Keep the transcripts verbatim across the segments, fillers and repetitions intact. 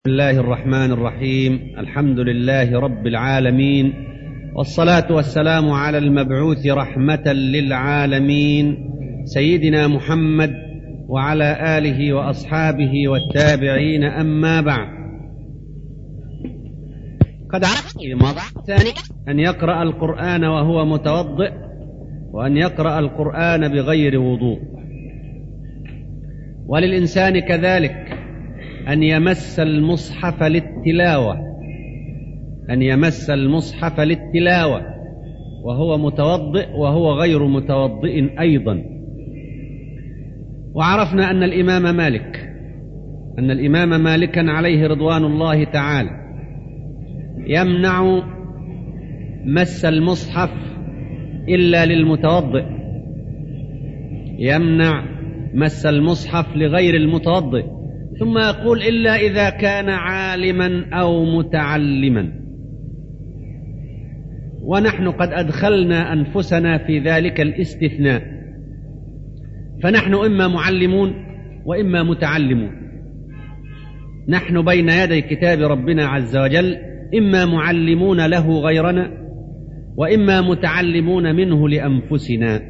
بسم الله الرحمن الرحيم. الحمد لله رب العالمين، والصلاة والسلام على المبعوث رحمة للعالمين سيدنا محمد وعلى آله وأصحابه والتابعين. أما بعد، قد عرفت أن يقرأ القرآن وهو متوضئ، وأن يقرأ القرآن بغير وضوء، وللإنسان كذلك أن يمس المصحف للتلاوة أن يمس المصحف للتلاوة وهو متوضئ وهو غير متوضئ أيضا. وعرفنا أن الإمام مالك أن الإمام مالكا عليه رضوان الله تعالى يمنع مس المصحف إلا للمتوضئ، يمنع مس المصحف لغير المتوضئ، ثم يقول إلا إذا كان عالما أو متعلما. ونحن قد أدخلنا أنفسنا في ذلك الاستثناء، فنحن إما معلمون وإما متعلمون، نحن بين يدي كتاب ربنا عز وجل إما معلمون له غيرنا، وإما متعلمون منه لأنفسنا.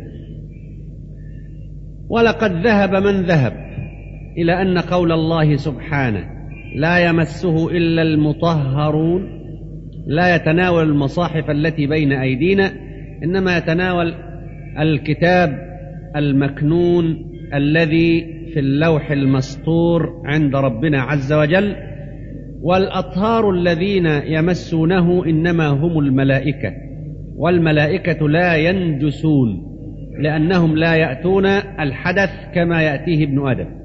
ولقد ذهب من ذهب إلى أن قول الله سبحانه لا يمسه إلا المطهرون لا يتناول المصاحف التي بين أيدينا، إنما يتناول الكتاب المكنون الذي في اللوح المسطور عند ربنا عز وجل. والأطهار الذين يمسونه إنما هم الملائكة، والملائكة لا ينجسون لأنهم لا يأتون الحدث كما يأتيه ابن آدم.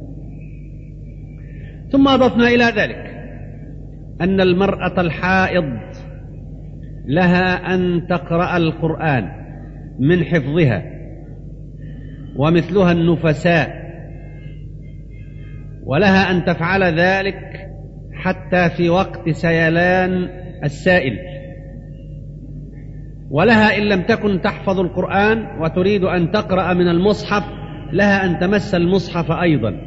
ثم أضفنا إلى ذلك أن المرأة الحائض لها أن تقرأ القرآن من حفظها، ومثلها النفساء، ولها أن تفعل ذلك حتى في وقت سيلان السائل. ولها إن لم تكن تحفظ القرآن وتريد أن تقرأ من المصحف لها أن تمس المصحف أيضا،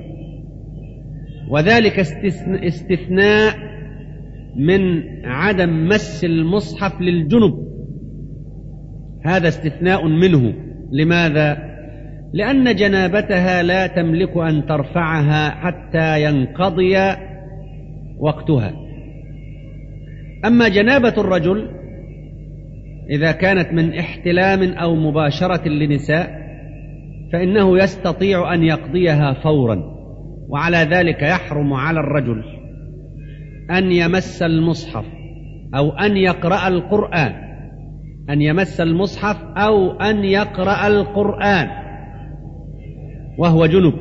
وذلك استثناء من عدم مس المصحف للجنب، هذا استثناء منه. لماذا؟ لأن جنابتها لا تملك أن ترفعها حتى ينقضي وقتها. أما جنابة الرجل إذا كانت من احتلام أو مباشرة لنساء فإنه يستطيع أن يقضيها فورا، وعلى ذلك يحرم على الرجل أن يمس المصحف أو أن يقرأ القرآن أن يمس المصحف أو أن يقرأ القرآن وهو جنب،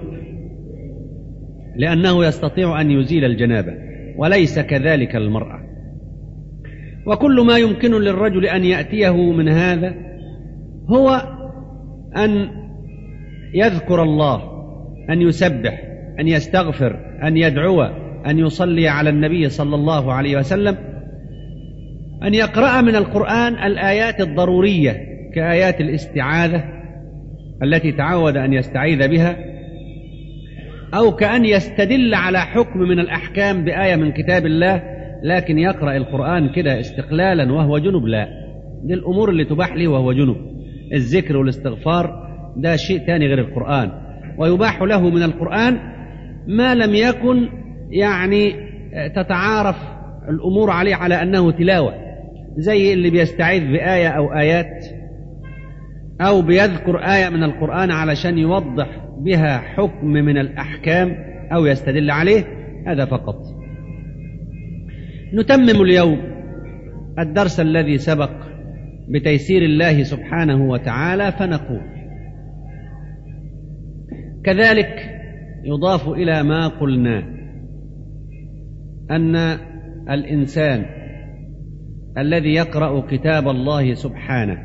لأنه يستطيع أن يزيل الجنابة، وليس كذلك المرأة. وكل ما يمكن للرجل أن يأتيه من هذا هو أن يذكر الله، أن يسبح، أن يستغفر، أن يدعو، أن يصلي على النبي صلى الله عليه وسلم، أن يقرأ من القرآن الآيات الضرورية كآيات الاستعاذة التي تعود أن يستعيذ بها، أو كأن يستدل على حكم من الأحكام بآية من كتاب الله، لكن يقرأ القرآن كده استقلالا وهو جنب لا، دي الأمور اللي تباح له وهو جنب. الذكر والاستغفار ده شيء تاني غير القرآن، ويباح له من القرآن ما لم يكن يعني تتعارف الأمور عليه على أنه تلاوة، زي اللي بيستعيذ بآية أو آيات، أو بيذكر آية من القرآن علشان يوضح بها حكم من الأحكام أو يستدل عليه، هذا فقط. نتمم اليوم الدرس الذي سبق بتيسير الله سبحانه وتعالى، فنقول كذلك يضاف إلى ما قلنا أن الإنسان الذي يقرأ كتاب الله سبحانه،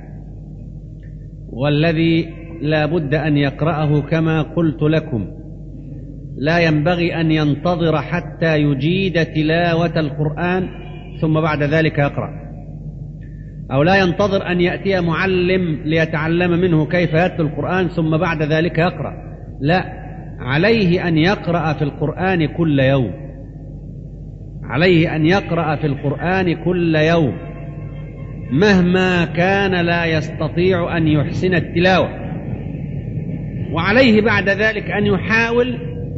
والذي لا بد أن يقرأه كما قلت لكم، لا ينبغي أن ينتظر حتى يجيد تلاوة القرآن ثم بعد ذلك يقرأ، أو لا ينتظر أن يأتي معلم ليتعلم منه كيف يتلو القرآن ثم بعد ذلك يقرأ، لا، عليه أن يقرأ في القرآن كل يوم، عليه أن يقرأ في القرآن كل يوم مهما كان لا يستطيع أن يحسن التلاوة، وعليه بعد ذلك أن يحاول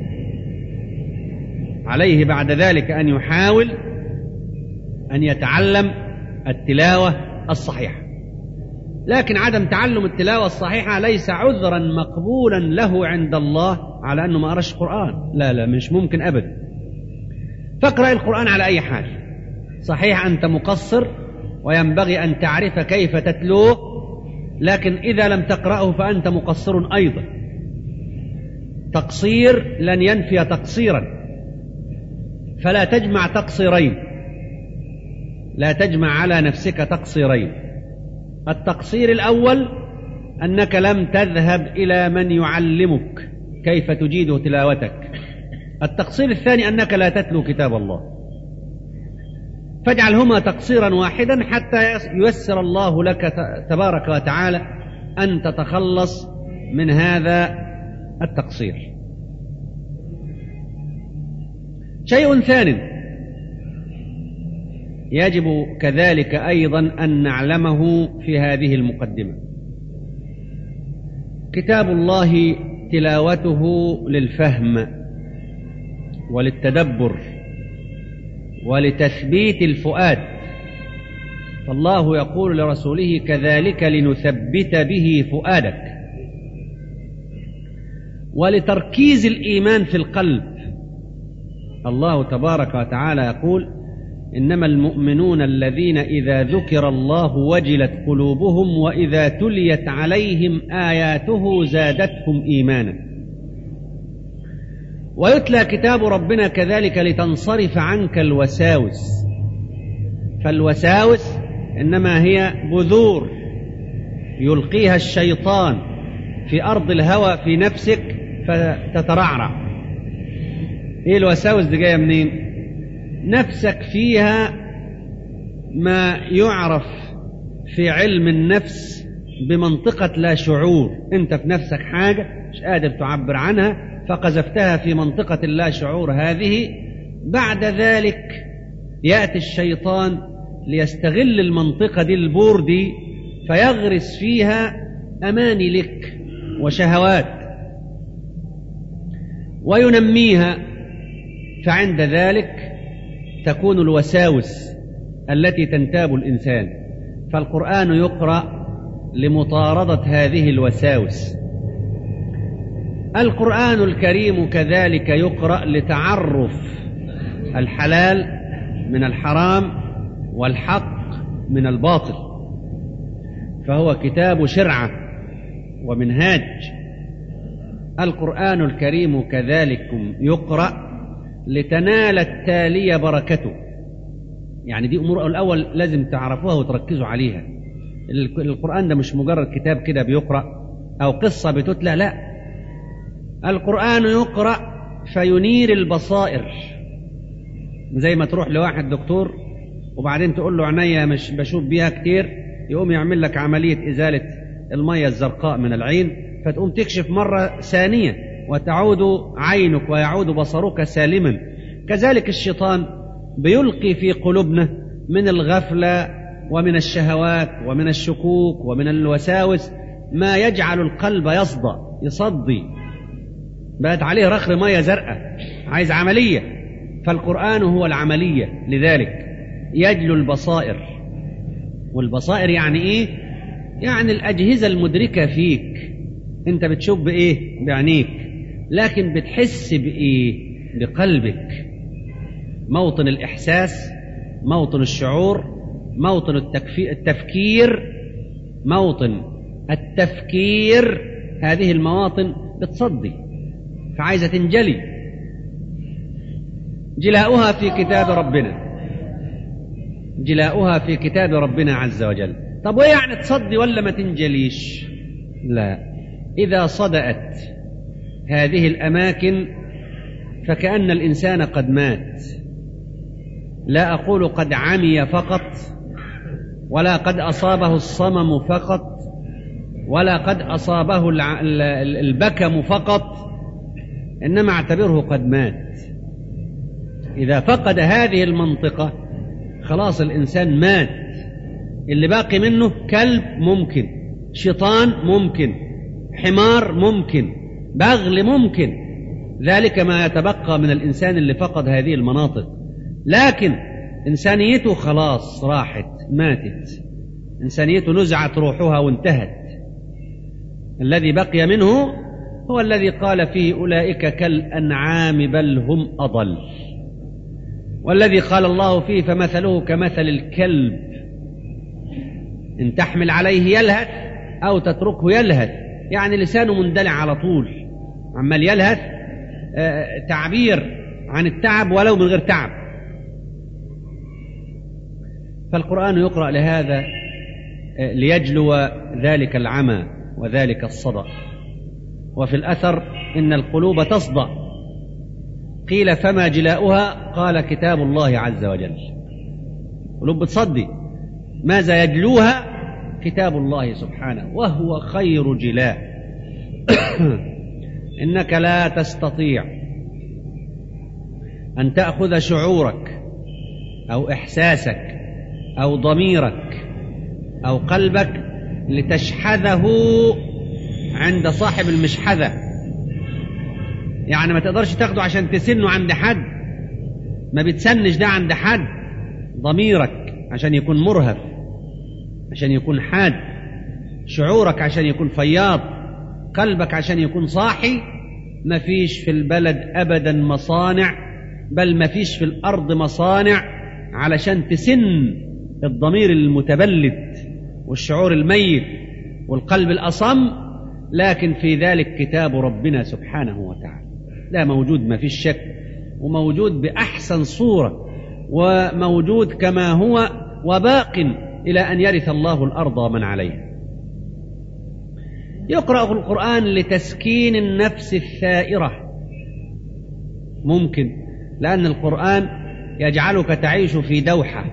عليه بعد ذلك أن يحاول أن يتعلم التلاوة الصحيحة. لكن عدم تعلم التلاوة الصحيحة ليس عذرا مقبولا له عند الله على أنه ما قرأش قرآن، لا لا مش ممكن أبدا. فاقرأ القرآن على أي حال، صحيح أنت مقصر وينبغي أن تعرف كيف تتلوه، لكن إذا لم تقرأه فأنت مقصر أيضا. تقصير لن ينفي تقصيرا، فلا تجمع تقصيرين، لا تجمع على نفسك تقصيرين. التقصير الأول أنك لم تذهب إلى من يعلمك كيف تجيد تلاوتك. التقصير الثاني أنك لا تتلو كتاب الله. فاجعلهما تقصيرا واحدا حتى ييسر الله لك تبارك وتعالى أن تتخلص من هذا التقصير. شيء ثاني يجب كذلك أيضا أن نعلمه في هذه المقدمة: كتاب الله تلاوته للفهم وللتدبر ولتثبيت الفؤاد، فالله يقول لرسوله: كذلك لنثبت به فؤادك، ولتركيز الإيمان في القلب. الله تبارك وتعالى يقول: إنما المؤمنون الذين إذا ذكر الله وجلت قلوبهم وإذا تليت عليهم آياته زادتهم إيمانا. ويتلى كتاب ربنا كذلك لتنصرف عنك الوساوس، فالوساوس إنما هي بذور يلقيها الشيطان في أرض الهوى في نفسك فتترعرع. إيه الوساوس دي جاية منين؟ نفسك فيها ما يعرف في علم النفس بمنطقة لا شعور. أنت في نفسك حاجة مش قادر تعبر عنها فقذفتها في منطقة اللا شعور هذه. بعد ذلك يأتي الشيطان ليستغل المنطقة دي البور دي فيغرس فيها أماني لك وشهوات وينميها، فعند ذلك تكون الوساوس التي تنتاب الإنسان. فالقرآن يقرأ لمطاردة هذه الوساوس. القرآن الكريم كذلك يقرأ لتعرف الحلال من الحرام والحق من الباطل، فهو كتاب شرعة ومنهاج. القرآن الكريم كذلك يقرأ لتنال التالي بركته. يعني دي أمور الأول لازم تعرفوها وتركزوا عليها. القرآن ده مش مجرد كتاب كده بيقرأ أو قصة بتتلى، لا، القرآن يقرأ فينير البصائر. زي ما تروح لواحد دكتور وبعدين تقول له عينيا مش بشوف بيها كتير، يقوم يعمل لك عملية إزالة المية الزرقاء من العين، فتقوم تكشف مرة ثانية وتعود عينك ويعود بصرك سالما. كذلك الشيطان بيلقي في قلوبنا من الغفلة ومن الشهوات ومن الشكوك ومن الوساوس ما يجعل القلب يصدى يصدي، بقت عليه رخر مية زرقاء، عايز عملية. فالقرآن هو العملية، لذلك يجلو البصائر. والبصائر يعني إيه؟ يعني الأجهزة المدركة فيك. أنت بتشوف بإيه؟ بعينيك، لكن بتحس بإيه؟ بقلبك. موطن الإحساس، موطن الشعور، موطن التفكير، موطن التفكير. هذه المواطن بتصدي فعايزة تنجلي. جلاؤها في كتاب ربنا، جلاؤها في كتاب ربنا عز وجل. طب وإيه يعني تصدي ولا ما تنجليش؟ لا، إذا صدأت هذه الأماكن فكأن الإنسان قد مات. لا أقول قد عمي فقط، ولا قد أصابه الصمم فقط، ولا قد أصابه البكم فقط، إنما اعتبره قد مات. إذا فقد هذه المنطقة خلاص الإنسان مات. اللي باقي منه كلب ممكن، شيطان ممكن، حمار ممكن، بغل ممكن، ذلك ما يتبقى من الإنسان اللي فقد هذه المناطق. لكن إنسانيته خلاص راحت، ماتت، إنسانيته نزعت روحها وانتهت. الذي بقي منه هو الذي قال فيه أولئك كالأنعام بل هم أضل، والذي قال الله فيه فمثله كمثل الكلب إن تحمل عليه يلهث أو تتركه يلهث، يعني لسانه مندلع على طول عمال يلهث، آه تعبير عن التعب ولو من غير تعب. فالقرآن يقرأ لهذا آه ليجلو ذلك العمى وذلك الصدأ. وفي الأثر إن القلوب تصدأ، قيل فما جلاؤها؟ قال كتاب الله عز وجل. قلوب بتصدي، ماذا يجلوها؟ كتاب الله سبحانه، وهو خير جلاء. إنك لا تستطيع أن تأخذ شعورك أو إحساسك أو ضميرك أو قلبك لتشحذه عند صاحب المشحذة، يعني ما تقدرش تاخده عشان تسنه عند حد، ما بتسنش ده عند حد. ضميرك عشان يكون مرهف، عشان يكون حاد، شعورك عشان يكون فياض، قلبك عشان يكون صاحي. ما فيش في البلد أبدا مصانع، بل ما فيش في الأرض مصانع علشان تسن الضمير المتبلد والشعور الميت والقلب الأصم، لكن في ذلك كتاب ربنا سبحانه وتعالى. لا موجود، ما فيش شك، وموجود بأحسن صورة، وموجود كما هو، وباق إلى أن يرث الله الأرض ومن عليها. يقرأ القرآن لتسكين النفس الثائرة، ممكن، لأن القرآن يجعلك تعيش في دوحة،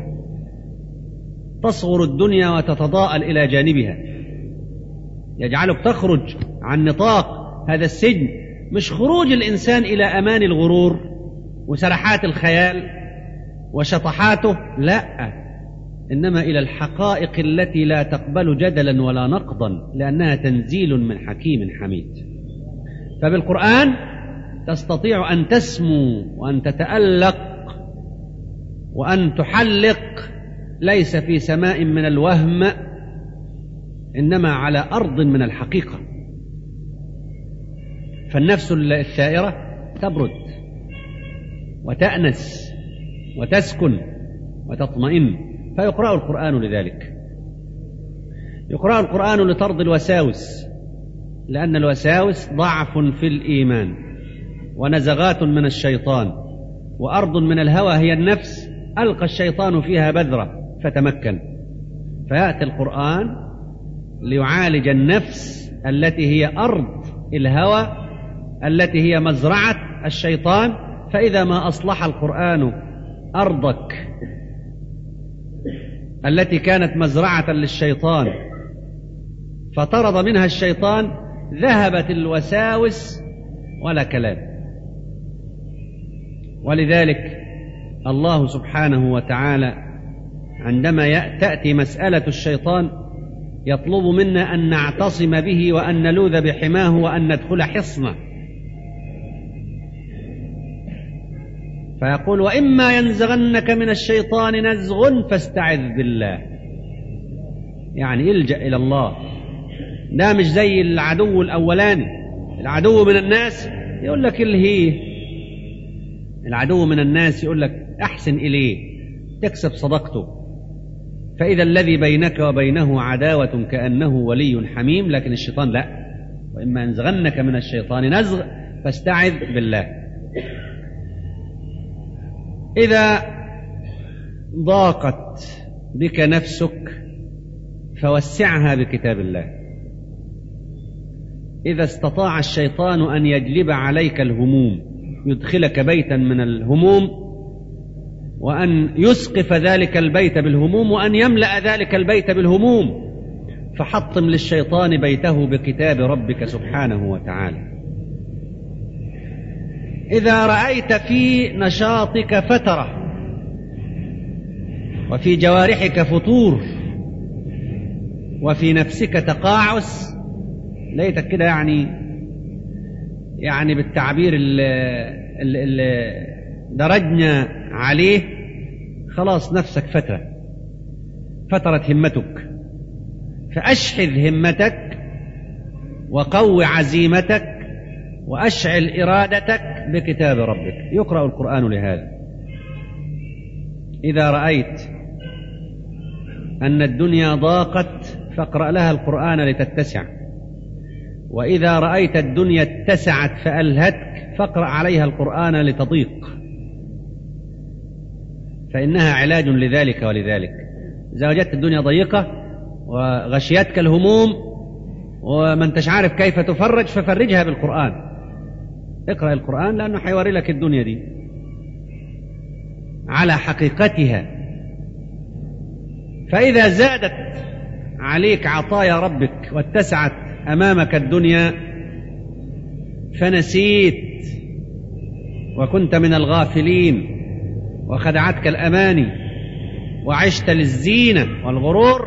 تصغر الدنيا وتتضاءل إلى جانبها، يجعلك تخرج عن نطاق هذا السجن. مش خروج الإنسان إلى أمان الغرور وسرحات الخيال وشطحاته، لا، إنما إلى الحقائق التي لا تقبل جدلا ولا نقضا، لأنها تنزيل من حكيم حميد. فبالقرآن تستطيع أن تسمو وأن تتألق وأن تحلق، ليس في سماء من الوهم، إنما على أرض من الحقيقة. فالنفس الثائرة تبرد وتأنس وتسكن وتطمئن. فيقرأ القرآن لذلك، يقرأ القرآن لطرد الوساوس، لأن الوساوس ضعف في الإيمان ونزغات من الشيطان، وأرض من الهوى هي النفس، ألقى الشيطان فيها بذرة فتمكن. فيأتي القرآن ليعالج النفس التي هي أرض الهوى، التي هي مزرعة الشيطان. فإذا ما أصلح القرآن أرضك التي كانت مزرعة للشيطان فطرد منها الشيطان، ذهبت الوساوس ولا كلام. ولذلك الله سبحانه وتعالى عندما تأتي مسألة الشيطان يطلب منا أن نعتصم به وأن نلوذ بحماه وأن ندخل حصنه، فيقول وإما ينزغنك من الشيطان نزغ فاستعذ بالله، يعني الجأ إلى الله. ده مش زي العدو الأولاني، العدو من الناس يقول لك الهيه، العدو من الناس يقول لك أحسن إليه تكسب صدقته، فإذا الذي بينك وبينه عداوة كأنه ولي حميم. لكن الشيطان لا، وإما ينزغنك من الشيطان نزغ فاستعذ بالله. إذا ضاقت بك نفسك فوسعها بكتاب الله. إذا استطاع الشيطان أن يجلب عليك الهموم، يدخلك بيتا من الهموم، وأن يسقف ذلك البيت بالهموم، وأن يملأ ذلك البيت بالهموم، فحطم للشيطان بيته بكتاب ربك سبحانه وتعالى. إذا رأيت في نشاطك فترة وفي جوارحك فتور وفي نفسك تقاعس، ليتك كده يعني يعني بالتعبير اللي درجنا عليه، خلاص نفسك فترة فترت همتك، فأشحذ همتك وقو عزيمتك وأشعل إرادتك بكتاب ربك. يقرأ القرآن لهذا. إذا رأيت أن الدنيا ضاقت فاقرأ لها القرآن لتتسع، وإذا رأيت الدنيا اتسعت فألهتك فاقرأ عليها القرآن لتضيق، فإنها علاج لذلك ولذلك. إذا وجدت الدنيا ضيقة وغشيتك الهموم وما انتش عارف كيف تفرج، ففرجها بالقرآن. اقرأ القرآن لأنه حيوري لك الدنيا دي على حقيقتها. فإذا زادت عليك عطايا ربك واتسعت أمامك الدنيا فنسيت وكنت من الغافلين وخدعتك الأماني وعشت للزينة والغرور،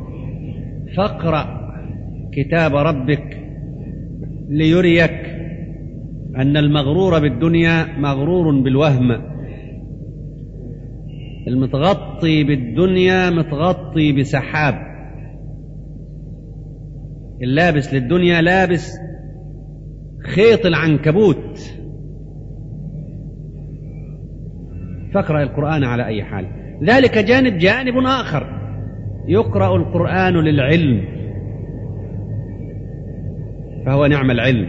فاقرأ كتاب ربك ليريك أن المغرور بالدنيا مغرور بالوهم. المتغطي بالدنيا متغطي بسحاب، اللابس للدنيا لابس خيط العنكبوت. فاقرأ القرآن على أي حال. ذلك جانب. جانب آخر، يقرأ القرآن للعلم فهو نعم العلم.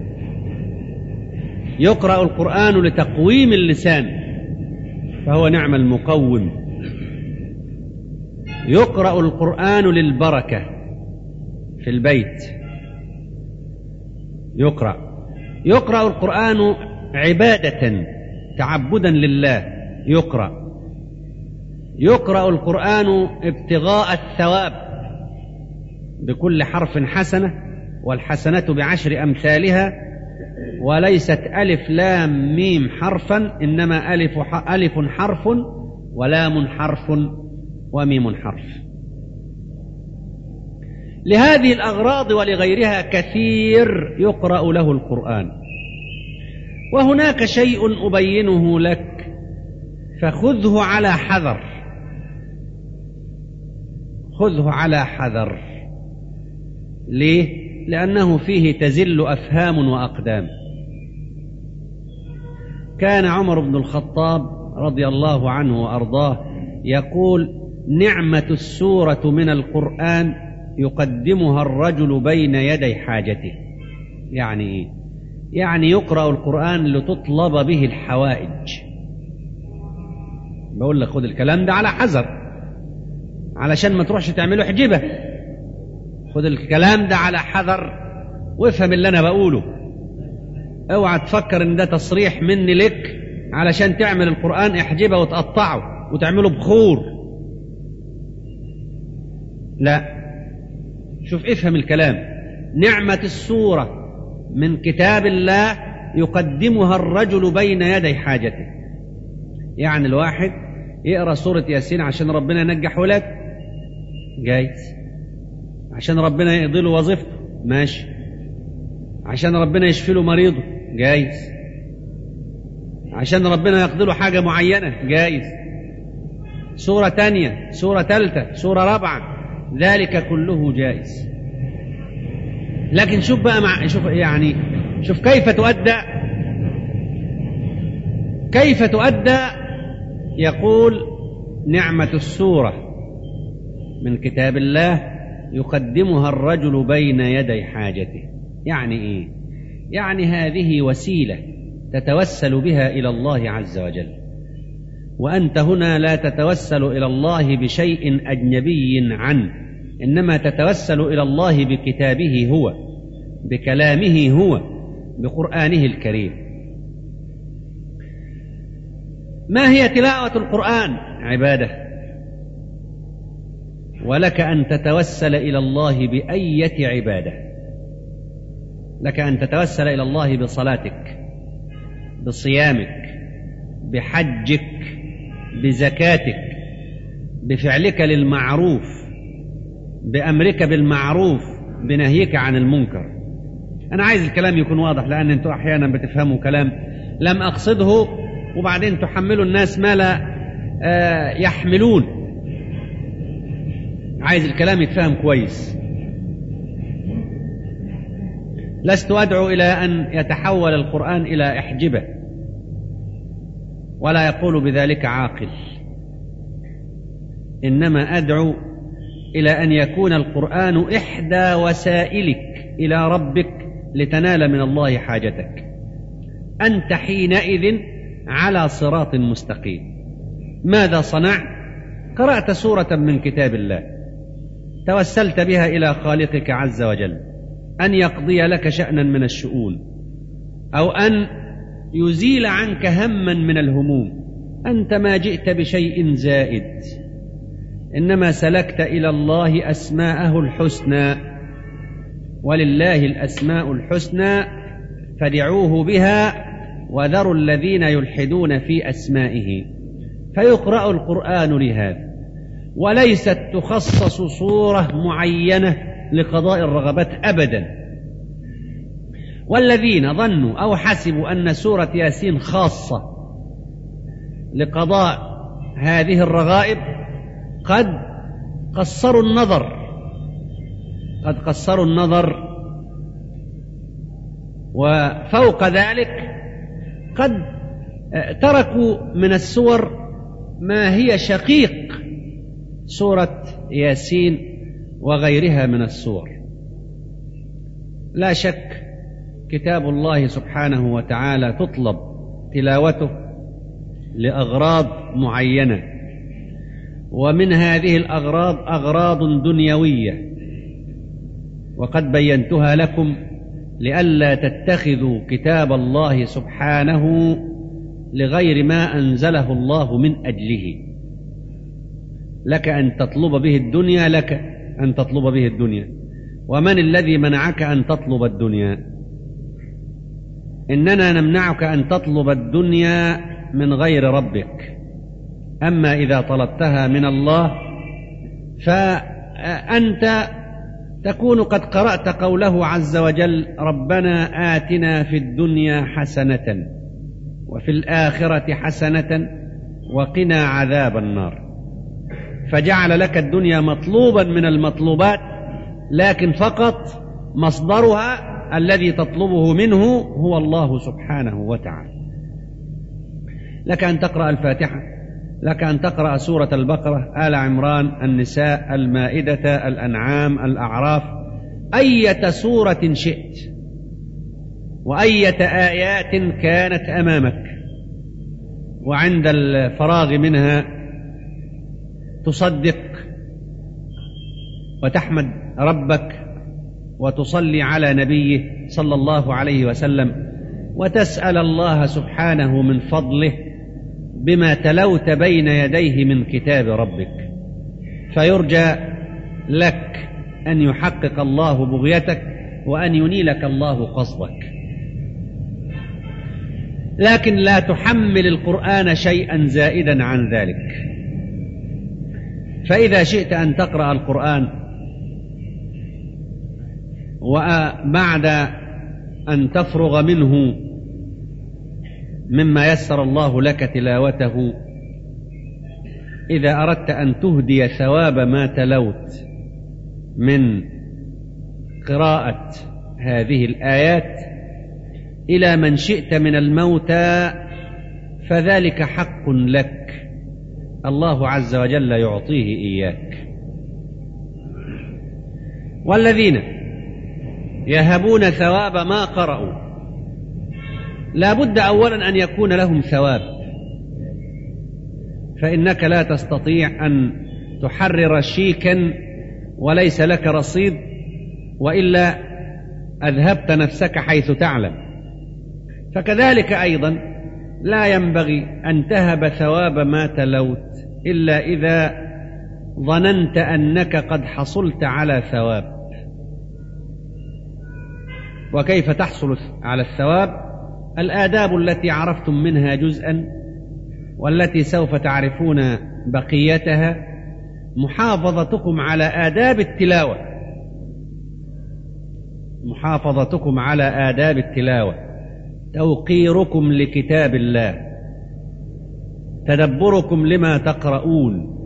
يقرأ القرآن لتقويم اللسان فهو نعم المقوم. يقرأ القرآن للبركة في البيت. يقرأ يقرأ القرآن عبادة تعبدا لله. يقرأ يقرأ القرآن ابتغاء الثواب، بكل حرف حسنة، والحسنة بعشر أمثالها، وليست ألف لام ميم حرفا، إنما ألف ألف حرف ولام حرف وميم حرف. لهذه الأغراض ولغيرها كثير يقرأ له القرآن. وهناك شيء أبينه لك فخذه على حذر، خذه على حذر. ليه؟ لأنه فيه تزل أفهام وأقدام. كان عمر بن الخطاب رضي الله عنه وأرضاه يقول: نعمة السورة من القرآن يقدمها الرجل بين يدي حاجته. يعني إيه؟ يعني يقرأ القرآن لتطلب به الحوائج. بقول لك خذ الكلام ده على حذر علشان ما تروحش تعمله حجبة. خذ الكلام ده على حذر وافهم اللي أنا بقوله. اوعى تفكر ان ده تصريح مني لك علشان تعمل القرآن احجبة وتقطعه وتعمله بخور. لا، شوف افهم الكلام. نعمة السورة من كتاب الله يقدمها الرجل بين يدي حاجته. يعني الواحد يقرأ سورة ياسين عشان ربنا ينجح ولد، جايز. عشان ربنا يقضي له وظيفته، ماشي. عشان ربنا يشفي له مريضه، جايز. عشان ربنا يقضي له حاجة معينة، جايز. سورة تانية، سورة تالتة، سورة رابعة، ذلك كله جائز. لكن شوف بقى مع شوف يعني شوف كيف تؤدى كيف تؤدى يقول: نعمة السورة من كتاب الله يقدمها الرجل بين يدي حاجته. يعني إيه؟ يعني هذه وسيلة تتوسل بها إلى الله عز وجل، وأنت هنا لا تتوسل إلى الله بشيء أجنبي عنه، إنما تتوسل إلى الله بكتابه هو، بكلامه هو، بقرآنه الكريم. ما هي تلاوة القرآن؟ عبادة. ولك أن تتوسل إلى الله بأية عبادة. لك أن تتوسل إلى الله بصلاتك، بصيامك، بحجك، بزكاتك، بفعلك للمعروف، بأمرك بالمعروف، بنهيك عن المنكر. أنا عايز الكلام يكون واضح، لأن أنتم أحيانا بتفهموا كلام لم أقصده وبعدين تحملوا الناس ما لا يحملون. عايز الكلام يتفهم كويس. لست أدعو إلى أن يتحول القرآن إلى إحجبة، ولا يقول بذلك عاقل، إنما أدعو إلى أن يكون القرآن إحدى وسائلك إلى ربك لتنال من الله حاجتك. أنت حينئذ على صراط مستقيم. ماذا صنعت؟ قرأت سورة من كتاب الله، توسلت بها إلى خالقك عز وجل أن يقضي لك شأنا من الشؤون، أو أن يزيل عنك هما من الهموم. أنت ما جئت بشيء زائد، إنما سلكت إلى الله أسماءه الحسنى، ولله الأسماء الحسنى فادعوه بها وذروا الذين يلحدون في أسمائه. فيقرأ القرآن لهذا، وليست تخصص صورة معينة لقضاء الرغبات أبدا. والذين ظنوا أو حسبوا أن سورة ياسين خاصة لقضاء هذه الرغائب قد قصروا النظر قد قصروا النظر وفوق ذلك قد تركوا من السور ما هي شقيق سورة ياسين وغيرها من السور. لا شك كتاب الله سبحانه وتعالى تطلب تلاوته لأغراض معينة، ومن هذه الأغراض أغراض دنيوية، وقد بينتها لكم لئلا تتخذوا كتاب الله سبحانه لغير ما أنزله الله من أجله. لك أن تطلب به الدنيا، لك أن تطلب به الدنيا، ومن الذي منعك أن تطلب الدنيا؟ إننا نمنعك أن تطلب الدنيا من غير ربك، أما إذا طلبتها من الله فأنت تكون قد قرأت قوله عز وجل: ربنا آتنا في الدنيا حسنة وفي الآخرة حسنة وقنا عذاب النار. فجعل لك الدنيا مطلوبا من المطلوبات، لكن فقط مصدرها الذي تطلبه منه هو الله سبحانه وتعالى. لك أن تقرأ الفاتحة، لك أن تقرأ سورة البقرة، آل عمران، النساء، المائدة، الأنعام، الأعراف، أية سورة شئت وأية آيات كانت أمامك، وعند الفراغ منها تصدق وتحمد ربك وتصلي على نبيه صلى الله عليه وسلم، وتسأل الله سبحانه من فضله بما تلوت بين يديه من كتاب ربك، فيرجى لك أن يحقق الله بغيتك وأن ينيلك الله قصدك. لكن لا تحمل القرآن شيئا زائدا عن ذلك. فإذا شئت أن تقرأ القرآن وبعد أن تفرغ منه مما يسر الله لك تلاوته، إذا أردت أن تهدي ثواب ما تلوت من قراءة هذه الآيات إلى من شئت من الموتى فذلك حق لك، الله عز وجل يعطيه إياك. والذين يهبون ثواب ما قرأوا، لا بد أولا أن يكون لهم ثواب، فإنك لا تستطيع أن تحرر شيكا وليس لك رصيد، وإلا أذهبت نفسك حيث تعلم. فكذلك أيضا لا ينبغي أن تهب ثواب ما تلوت إلا إذا ظننت أنك قد حصلت على ثواب. وكيف تحصل على الثواب؟ الآداب التي عرفتم منها جزءا والتي سوف تعرفون بقيتها محافظتكم على آداب التلاوة، محافظتكم على آداب التلاوة، توقيركم لكتاب الله، تدبركم لما تقرؤون،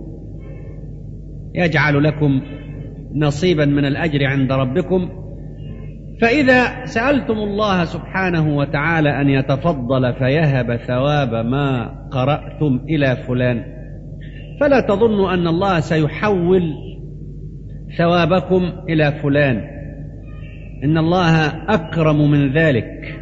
يجعل لكم نصيبا من الأجر عند ربكم. فإذا سألتم الله سبحانه وتعالى أن يتفضل فيهب ثواب ما قرأتم إلى فلان، فلا تظنوا أن الله سيحول ثوابكم إلى فلان، إن الله أكرم من ذلك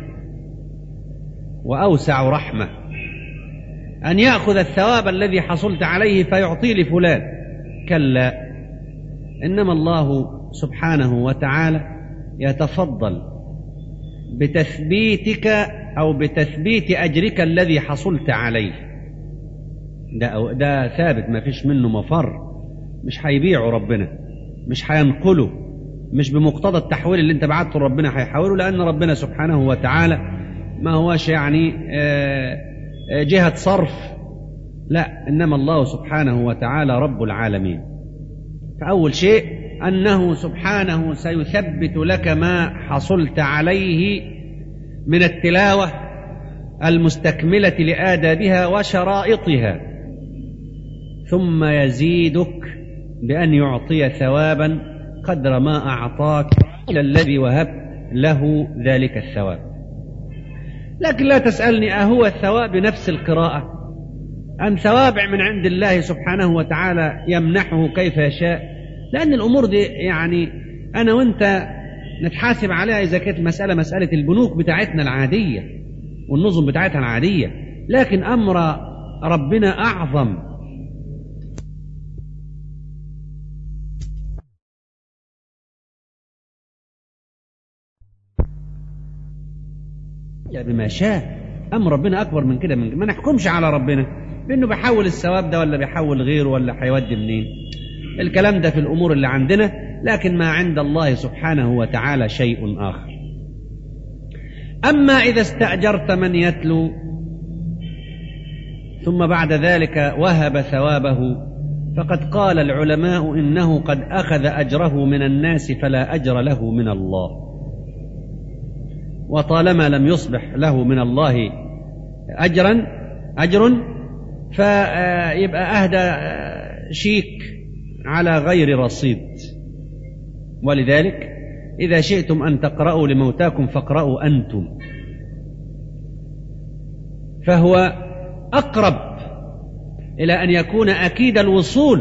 وأوسع رحمة، أن يأخذ الثواب الذي حصلت عليه فيعطي لفلان، كلا، إنما الله سبحانه وتعالى يتفضل بتثبيتك أو بتثبيت أجرك الذي حصلت عليه. ده, ده ثابت ما فيش منه مفر، مش هيبيعه ربنا، مش هينقله، مش بمقتضى التحويل اللي انت بعته ربنا هيحوله، لأن ربنا سبحانه وتعالى ما هوش يعني جهة صرف، لا، إنما الله سبحانه وتعالى رب العالمين. فأول شيء أنه سبحانه سيثبت لك ما حصلت عليه من التلاوة المستكملة لآدابها وشرائطها، ثم يزيدك بأن يعطي ثوابا قدر ما أعطاك إلى الذي وهبت له ذلك الثواب. لكن لا تسألني أهو الثواب بنفس القراءة أم ثواب من عند الله سبحانه وتعالى يمنحه كيف يشاء؟ لأن الأمور دي يعني أنا وأنت نتحاسب عليها إذا كانت المسألة مسألة البنوك بتاعتنا العادية والنظم بتاعتها العادية، لكن أمر ربنا أعظم. بما شاء، أمر ربنا أكبر من كده، من ما نحكمش على ربنا بأنه بيحول الثواب ده ولا بيحول غيره ولا هيودي منين. الكلام ده في الأمور اللي عندنا، لكن ما عند الله سبحانه وتعالى شيء آخر. أما إذا استأجرت من يتلو ثم بعد ذلك وهب ثوابه، فقد قال العلماء إنه قد أخذ أجره من الناس فلا أجر له من الله، وطالما لم يصبح له من الله أجرا أجر فيبقى أهدى شيك على غير رصيد. ولذلك إذا شئتم أن تقرأوا لموتاكم فاقرأوا أنتم، فهو أقرب إلى أن يكون أكيد الوصول،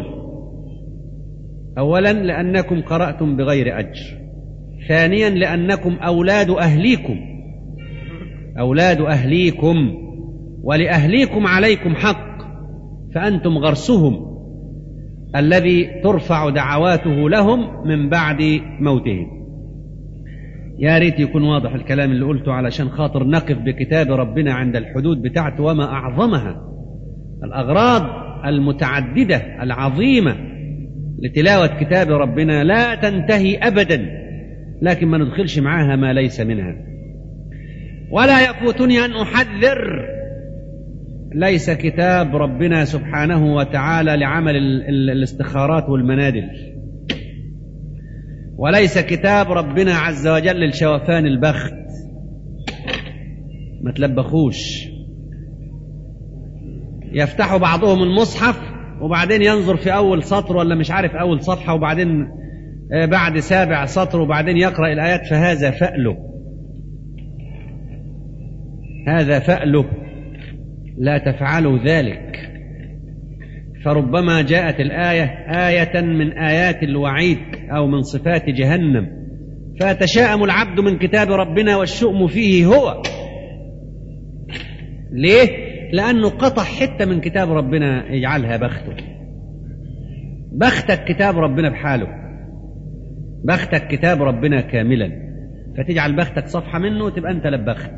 أولا لأنكم قرأتم بغير أجر، ثانيا لأنكم أولاد أهليكم أولاد أهليكم ولأهليكم عليكم حق، فأنتم غرسهم الذي ترفع دعواته لهم من بعد موتهم. يا ريت يكون واضح الكلام اللي قلته علشان خاطر نقف بكتاب ربنا عند الحدود بتاعته وما أعظمها. الأغراض المتعددة العظيمة لتلاوة كتاب ربنا لا تنتهي أبدا، لكن ما ندخلش معاها ما ليس منها. ولا يفوتني أن أحذر، ليس كتاب ربنا سبحانه وتعالى لعمل الاستخارات والمنادل، وليس كتاب ربنا عز وجل لشوفان البخت، ما تلبخوش. يفتح بعضهم المصحف وبعدين ينظر في أول سطر ولا مش عارف أول صفحة، وبعدين بعد سابع سطر وبعدين يقرأ الآيات، فهذا فأله، هذا فأله، لا تفعلوا ذلك. فربما جاءت الآية آية من آيات الوعيد أو من صفات جهنم، فيتشاءم العبد من كتاب ربنا والشؤم فيه هو. ليه؟ لأنه قطع حتة من كتاب ربنا يجعلها بخته. بختك كتاب ربنا بحاله، بختك كتاب ربنا كاملا، فتجعل بختك صفحة منه وتبقى أنت لبخت.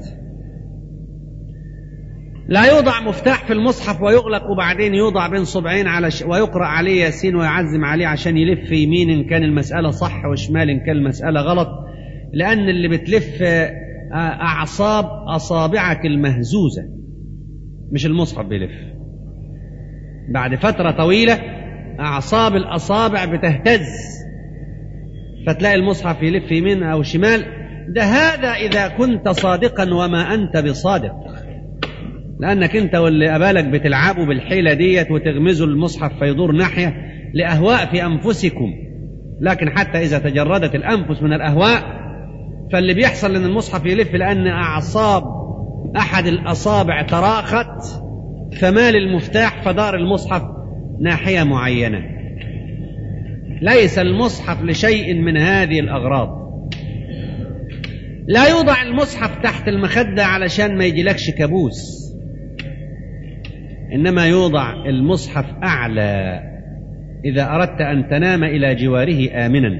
لا يوضع مفتاح في المصحف ويغلق وبعدين يوضع بين صبعين على ش... ويقرأ عليه ياسين ويعزم عليه عشان يلف يمين إن كان المسألة صح وشمال إن كان المسألة غلط، لأن اللي بتلف أعصاب أصابعك المهزوزة، مش المصحف بيلف. بعد فترة طويلة أعصاب الأصابع بتهتز، فتلاقي المصحف يلف يمين أو شمال. ده هذا إذا كنت صادقا وما أنت بصادق، لأنك أنت واللي أبالك بتلعبوا بالحيلة ديت وتغمزوا المصحف فيدور ناحية لأهواء في أنفسكم. لكن حتى إذا تجردت الأنفس من الأهواء، فاللي بيحصل أن المصحف يلف لأن أعصاب أحد الأصابع تراخت، فمال المفتاح فدار المصحف ناحية معينة. ليس المصحف لشيء من هذه الأغراض. لا يوضع المصحف تحت المخدة علشان ما يجيلكش كابوس، إنما يوضع المصحف أعلى إذا أردت أن تنام إلى جواره آمنا.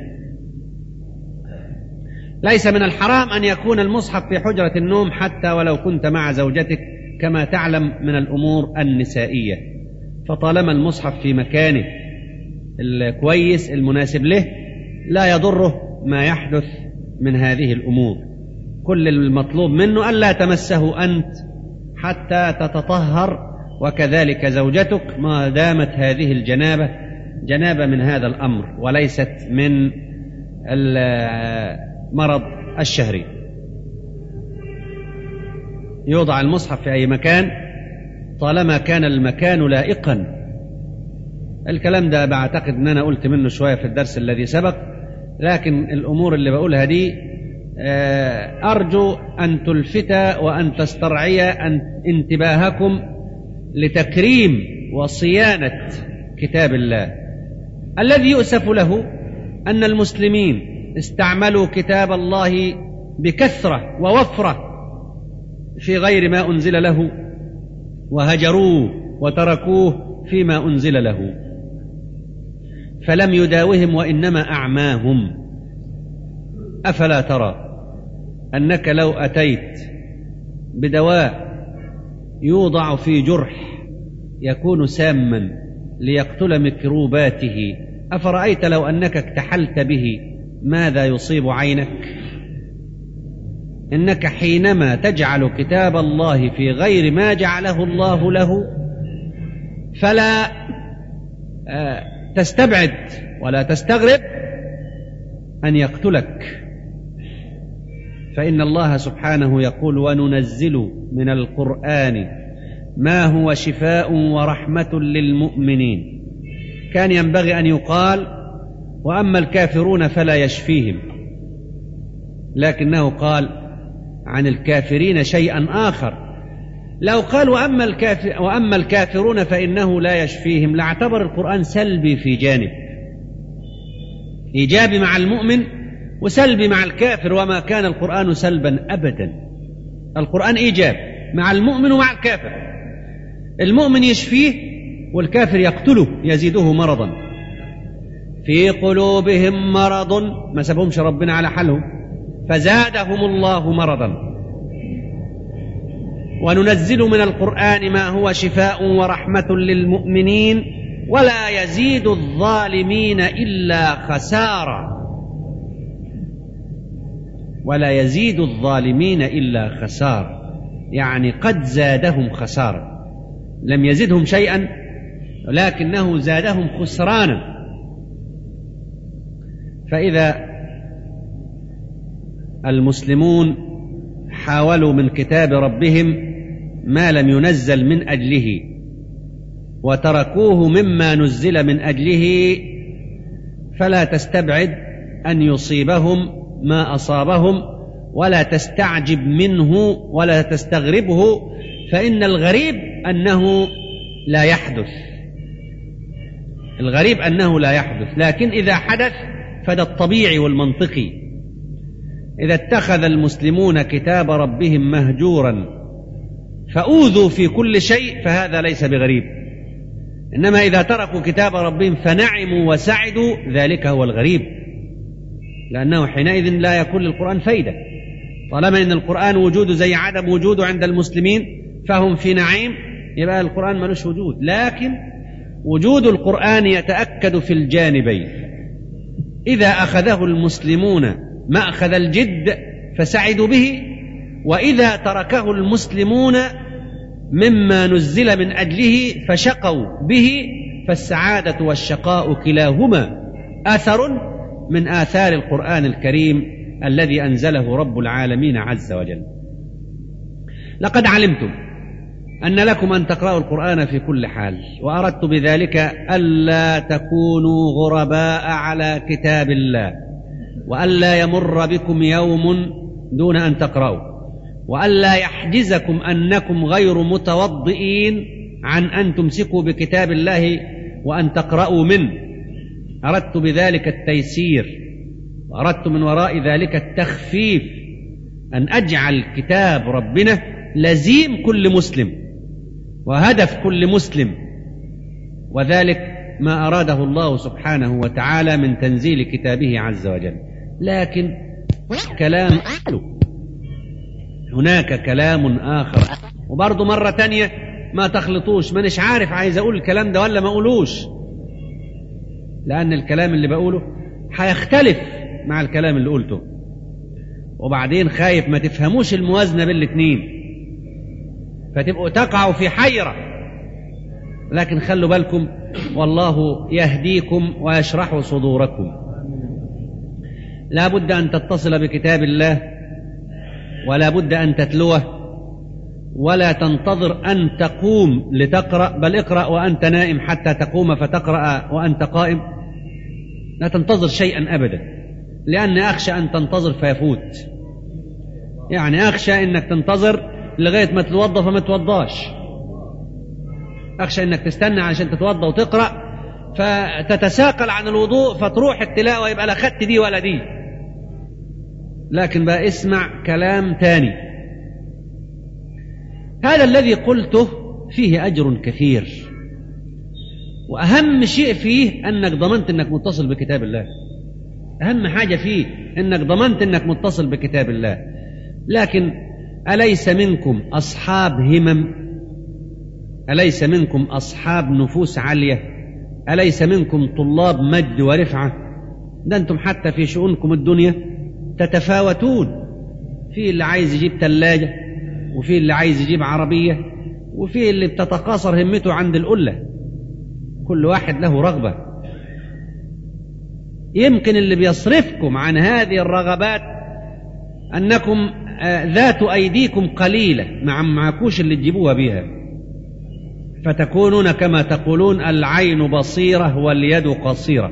ليس من الحرام أن يكون المصحف في حجرة النوم حتى ولو كنت مع زوجتك، كما تعلم من الأمور النسائية، فطالما المصحف في مكانه الكويس المناسب له لا يضره ما يحدث من هذه الأمور. كل المطلوب منه ألا تمسه أنت حتى تتطهر، وكذلك زوجتك ما دامت هذه الجنابة جنابة من هذا الأمر وليست من المرض الشهري. يوضع المصحف في أي مكان طالما كان المكان لائقا. الكلام ده بعتقد أن أنا قلت منه شوية في الدرس الذي سبق، لكن الأمور اللي بقولها دي أرجو أن تلفت وأن تسترعي انتباهكم لتكريم وصيانة كتاب الله الذي يؤسف له أن المسلمين استعملوا كتاب الله بكثرة ووفرة في غير ما أنزل له، وهجروه وتركوه فيما أنزل له، فلم يداوهم وإنما أعماهم. أفلا ترى أنك لو أتيت بدواء يوضع في جرح يكون ساما ليقتل ميكروباته، أفرأيت لو أنك اكتحلت به ماذا يصيب عينك؟ إنك حينما تجعل كتاب الله في غير ما جعله الله له فلا تستبعد ولا تستغرب أن يقتلك، فإن الله سبحانه يقول: وننزل من القرآن ما هو شفاء ورحمة للمؤمنين. كان ينبغي أن يقال: وأما الكافرون فلا يشفيهم، لكنه قال عن الكافرين شيئا آخر. لو قال وأما, الكافر وأما الكافرون فإنه لا يشفيهم لاعتبر القرآن سلبي في جانب، إيجابي مع المؤمن وسلبي مع الكافر، وما كان القرآن سلبا أبدا. القرآن إيجاب مع المؤمن ومع الكافر. المؤمن يشفيه والكافر يقتله يزيده مرضا. في قلوبهم مرض، ما سبهمش ربنا على حالهم، فزادهم الله مرضا. وننزل من القرآن ما هو شفاء ورحمة للمؤمنين ولا يزيد الظالمين إلا خسارا. ولا يزيد الظالمين إلا خسارا، يعني قد زادهم خسارا، لم يزدهم شيئا ولكنه زادهم خسرانا. فإذا المسلمون حاولوا من كتاب ربهم ما لم ينزل من أجله وتركوه مما نزل من أجله، فلا تستبعد أن يصيبهم ما أصابهم، ولا تستعجب منه ولا تستغربه، فإن الغريب أنه لا يحدث. الغريب أنه لا يحدث، لكن إذا حدث فده الطبيعي والمنطقي. إذا اتخذ المسلمون كتاب ربهم مهجورا فأوذوا في كل شيء فهذا ليس بغريب، إنما إذا تركوا كتاب ربهم فنعموا وسعدوا ذلك هو الغريب، لأنه حينئذ لا يكون للقرآن فايدة. طالما إن القرآن وجوده زي عدم وجوده عند المسلمين فهم في نعيم، يبقى القرآن ملوش وجود. لكن وجود القرآن يتأكد في الجانبين: إذا أخذه المسلمون مأخذ الجد فسعدوا به، وإذا تركه المسلمون مما نزل من أجله فشقوا به، فالسعادة والشقاء كلاهما أثر من آثار القرآن الكريم الذي أنزله رب العالمين عز وجل. لقد علمتم أن لكم أن تقرأوا القرآن في كل حال، وأردت بذلك ألا تكونوا غرباء على كتاب الله، وألا يمر بكم يوم دون أن تقرأوا، وألا يحجزكم أنكم غير متوضئين عن أن تمسكوا بكتاب الله وأن تقرأوا منه. أردت بذلك التيسير، وأردت من وراء ذلك التخفيف، أن أجعل كتاب ربنا لزيم كل مسلم وهدف كل مسلم، وذلك ما أراده الله سبحانه وتعالى من تنزيل كتابه عز وجل. لكن كلام هناك كلام آخر، وبرضو مرة تانية ما تخلطوش، مانيش عارف عايز أقول الكلام ده ولا ما أقولوش، لأن الكلام اللي بقوله هيختلف مع الكلام اللي قلته، وبعدين خايف ما تفهموش الموازنة بالاتنين فتبقوا تقعوا في حيرة. لكن خلوا بالكم، والله يهديكم ويشرح صدوركم. لا بد أن تتصل بكتاب الله، ولا بد أن تتلوه، ولا تنتظر أن تقوم لتقرأ، بل اقرأ وأنت نائم حتى تقوم فتقرأ وأنت قائم. لا تنتظر شيئا أبدا، لأن أخشى أن تنتظر فيفوت. يعني أخشى أنك تنتظر لغاية ما تتوضى فما تتوضاش، أخشى أنك تستنى عشان تتوضى وتقرأ فتتساقل عن الوضوء فتروح التلاوة يبقى لا خدت دي ولا دي. لكن بقى اسمع كلام تاني، هذا الذي قلته فيه أجر كثير، وأهم شيء فيه أنك ضمنت أنك متصل بكتاب الله. أهم حاجة فيه أنك ضمنت أنك متصل بكتاب الله. لكن أليس منكم أصحاب همم؟ أليس منكم أصحاب نفوس عالية؟ أليس منكم طلاب مجد ورفعة؟ ده أنتم حتى في شؤونكم الدنيا تتفاوتون، في اللي عايز يجيب ثلاجة، وفي اللي عايز يجيب عربية، وفي اللي بتتقاصر همته عند القلة. كل واحد له رغبة. يمكن اللي بيصرفكم عن هذه الرغبات أنكم ذات أيديكم قليلة، مع معكوش اللي تجيبوها بها، فتكونون كما تقولون العين بصيرة واليد قصيرة.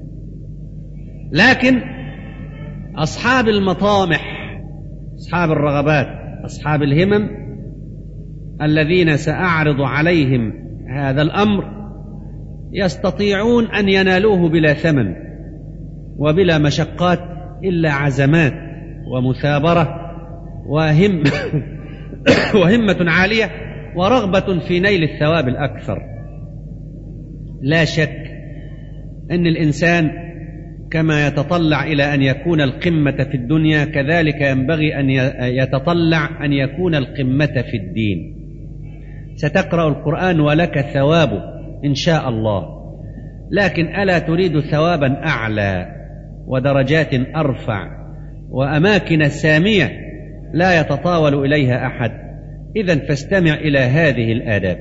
لكن أصحاب المطامح، أصحاب الرغبات، أصحاب الهمم، الذين سأعرض عليهم هذا الأمر يستطيعون أن ينالوه بلا ثمن وبلا مشقات، إلا عزمات ومثابرة وهم وهمة عالية ورغبة في نيل الثواب الأكثر. لا شك أن الإنسان كما يتطلع إلى أن يكون القمة في الدنيا، كذلك ينبغي أن يتطلع أن يكون القمة في الدين. ستقرأ القرآن ولك ثوابه إن شاء الله، لكن ألا تريد ثوابا أعلى ودرجات أرفع وأماكن سامية لا يتطاول إليها أحد؟ إذن فاستمع إلى هذه الآداب.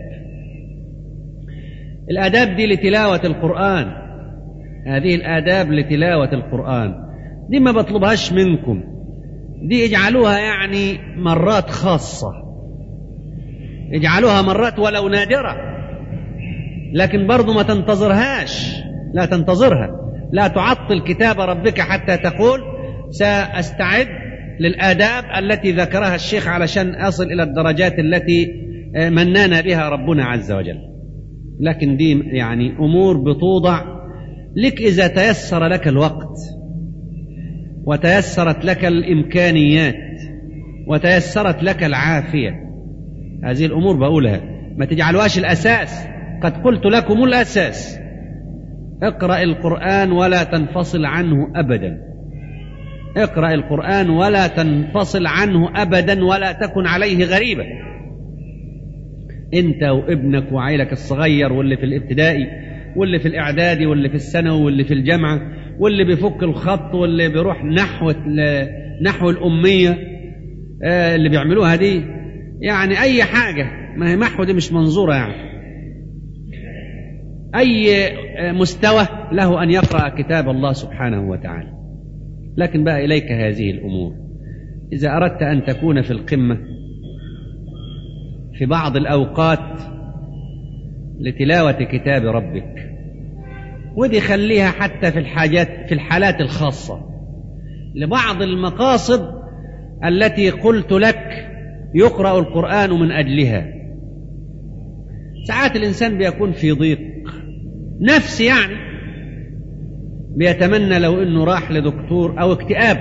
الآداب دي لتلاوة القرآن، هذه الآداب لتلاوة القرآن دي ما بطلبهاش منكم، دي اجعلوها يعني مرات خاصة، اجعلوها مرات ولو نادرة، لكن برضو ما تنتظرهاش، لا تنتظرها، لا تعطل كتاب ربك حتى تقول سأستعد للآداب التي ذكرها الشيخ علشان أصل إلى الدرجات التي منانا بها ربنا عز وجل. لكن دي يعني أمور بتوضع لك إذا تيسر لك الوقت وتيسرت لك الإمكانيات وتيسرت لك العافية. هذه الأمور بقولها، ما تجعلوهاش الأساس. قد قلت لكم الأساس، اقرأ القرآن ولا تنفصل عنه أبدا، اقرأ القرآن ولا تنفصل عنه أبدا، ولا تكن عليه غريبة. انت وابنك وعيلك الصغير واللي في الابتدائي واللي في الإعدادي واللي في الثانوي واللي في الجامعة واللي بيفك الخط واللي بيروح نحو نحو الأمية، آه اللي بيعملوها دي يعني أي حاجة، ما هي محو دي مش منظورة يعني. أي مستوى له أن يقرأ كتاب الله سبحانه وتعالى. لكن بقى إليك هذه الأمور، إذا أردت أن تكون في القمة في بعض الأوقات لتلاوة كتاب ربك، ودي خليها حتى في الحاجات في الحالات الخاصة لبعض المقاصد التي قلت لك يقرأ القرآن من أجلها. ساعات الإنسان بيكون في ضيق نفسي، يعني بيتمنى لو إنه راح لدكتور، أو اكتئاب،